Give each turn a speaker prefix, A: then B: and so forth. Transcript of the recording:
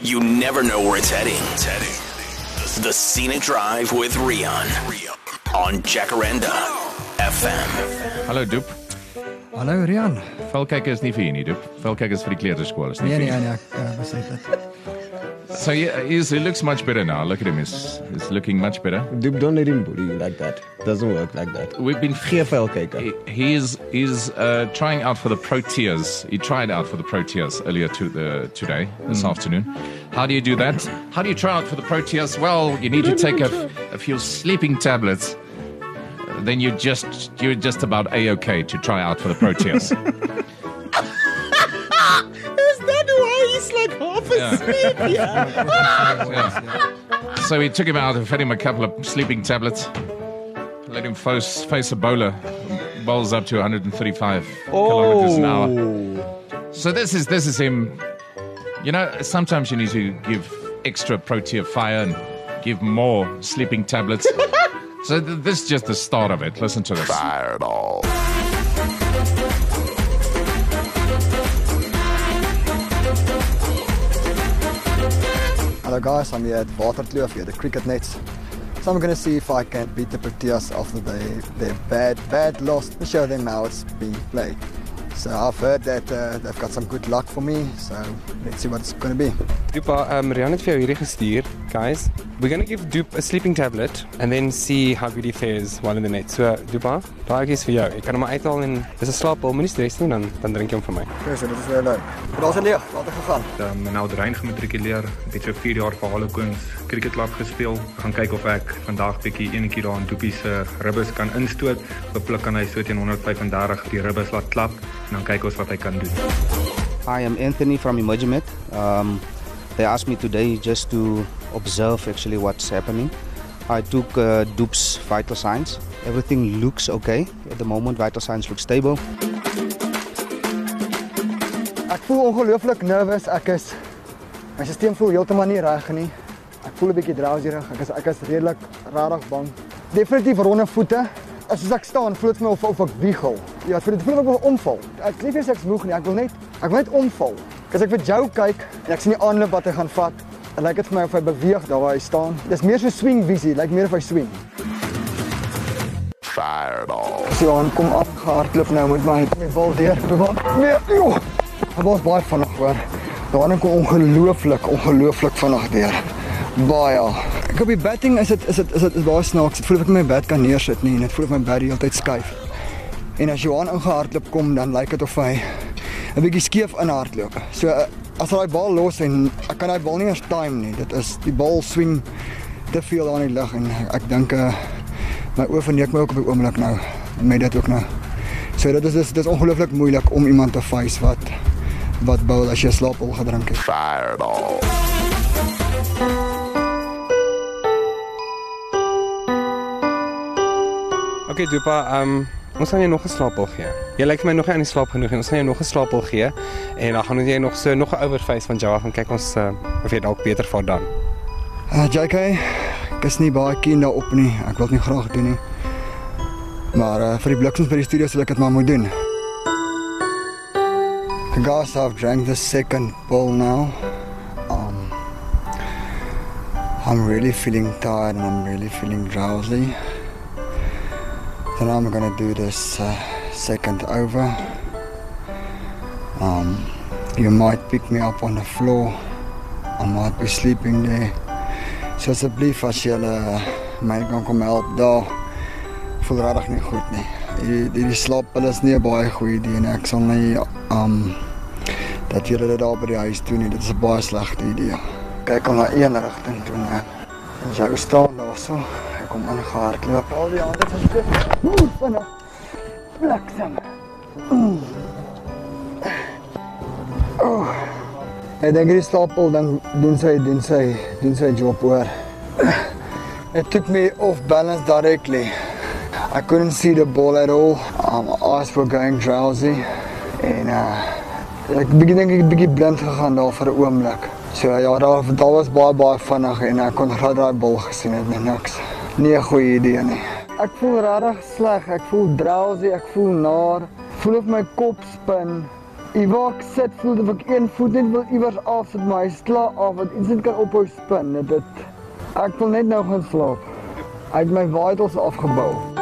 A: You never know where it's heading. The Scenic Drive with Rian on Jacaranda FM.
B: Hallo Doep.
C: Hallo Rian.
B: Velkyker is nie vir hier nie, Doep. Velkyker is vir die kleuterskool, is nie vir
C: Nee,
B: hier.
C: ek besef dit.
B: So he looks much better now. Look at him, he's looking much better.
D: Dupe, don't let him bully you like that. Doesn't work like that.
B: We've been
D: Gee velkyker.
B: He's trying out for the Proteas. He tried out for the Proteas earlier today, this afternoon. How do you do that? How do you try out for the Proteas? Well, you need to take a few sleeping tablets. Then you're just about A-okay to try out for the Proteas.
D: Is that why he's like half asleep?
B: Yeah. So we took him out and fed him a couple of sleeping tablets. Let him face a bowler. Bowls up to 135 kilometers an hour. So this is him. You know, sometimes you need to give extra Protea fire and give more sleeping tablets. So this is just the start of it. Listen to this.
A: Fireball.
C: Hello guys, I'm here at Waterkloof here, the cricket nets. So I'm going to see if I can beat the Proteas after their bad loss and show them how it's being played. So I've heard that they've got some good luck for me, so let's see what it's going to be.
E: Dupa, Rian het vir jou hierdie gestuur, guys. We're going to give Dupe a sleeping tablet and then see how good he fares while in the net. So, Dupa, daai is vir jou. Ek kan hom uithaal en dis 'n slaappil, moenie stres nie, dan drink jy hom van my.
C: Okay, so dit is weer leuk. Maar daar's 'n leeg, laat ek gegaan.
F: Nou Drein gematrikuleer, ek het so 4 jaar vir Harlequins cricketklub gespeel. Ek gaan kyk of ek vandag bietjie enetjie daar in Doepie se ribbes kan instoot. Hooplik kan hy so teen 135 die ribbes laat klap en dan kyk ons wat hy kan doen.
G: Hi, I'm Anthony from Emergement. They asked me today just to observe actually what's happening. I took Doop's vital signs. Everything looks okay at the moment. Vital signs look stable.
C: Ek voel ongelooflik nervous. My stelsel voel heeltemal nie reg nie. Ek voel 'n bietjie drowsierig. Ek is redelik rarig bang. Definitief ronde voete. As ek staan, voel dit vir my of ek wiegel. Ja, ek voel of ek wil omval. Ek lief is ek's moeg nie. Ek wil net omval. As ek vir Joe kyk en ek sien die aanloop wat hy gaan vat, dan lyk dit vir my of hy beweeg daar waar hy staan. Dis meer so swing visie, lyk meer of hy swing.
A: Fireball.
C: So aan kom afgehardloop nou met my bal deur. Nee, joh. Hy was baie vinnig hoor. Daarin kom ongelooflik vinnig deur. Baie. Ek op die batting is dit baie snaaks. Dit voel of ek my bat kan neersit nie en dit voel of my bat die hele tyd skuif. En as Johan ingehardloop kom, dan lyk dit of hy 'n bietjie skeef inhardloop. So as hy daai bal los en ek kan daai bal nie eens time nie. Dit is die bal swing te veel daar in die lug en ek dink my oë verneek my ook op die oomblik nou met dit ook nou. So dit is ongelooflik moeilik om iemand te face wat bowl as jy slaappil gedrink het.
A: Fireball.
E: Okay, Dupa, ons gaan jou nog 'n slaappil gee. Jy lyk vir my nog nie aan die slaap genoeg en ons gaan jou nog 'n slaappil gee en dan gaan jy nog 'n overface van jou gaan kyk ons of jy dalk beter vaar dan.
C: JK, ek is nie baie keen daarop nie. Ek wil dit nie graag doen nie. Maar vir die bliksem by die studio sal ek dit maar moet doen. Guys, I've drank the second bowl now. I'm really feeling tired and I'm really feeling drowsy. So now I'm gonna do this second over. You might pick me up on the floor. I might be sleeping there. So asseblief as julle my kan kom help daar. Voel regtig nie goed nie. Die slaappille is nie 'n baie goeie idee nie. Ek sal nie dat julle dit daar by die huis doen nie. Dit is 'n baie slegte idee. Kyk om na een rigting toe net. En jy staan daar so. Ek kom aangehardloop. Al die ander van dit. Vinnig. Bliksem. Ek dink die slaappil dan doen sy job hoor. It took me off balance directly. I couldn't see the ball at all. My eyes were going drowsy. En ek dink ek 'n bietjie blind gegaan daar vir 'n oomblik. So ja, daar was baie vinnig en ek kon glad daai bal gesien het met niks. Nie 'n goeie idee nie. Ek voel regtig sleg. Ek voel drowsy, ek voel naar. Voel of my kop spin. Waar ek sit, voel of ek een voet net wil iewers afsit, maar hy is klaar af, want iets net kan ophou spin. Ek wil net nou gaan slaap. Hy het my vitals afgebou.